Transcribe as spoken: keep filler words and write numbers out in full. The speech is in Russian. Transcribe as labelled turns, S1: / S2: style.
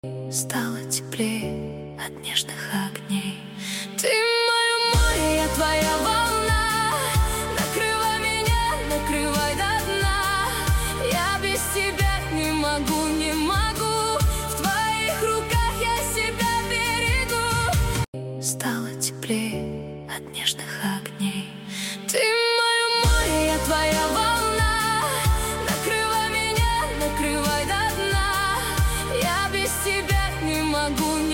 S1: Стало теплее от нежных огней. Ты мое море, я твоя волна. Накрывай меня, накрывай до дна. Я без тебя не могу, не могу. В твоих руках я себя берегу. Стало теплее от нежных огней. Ты мое море, я твоя волна. Накрывай меня, накрывай до дна. Я без тебя не могу.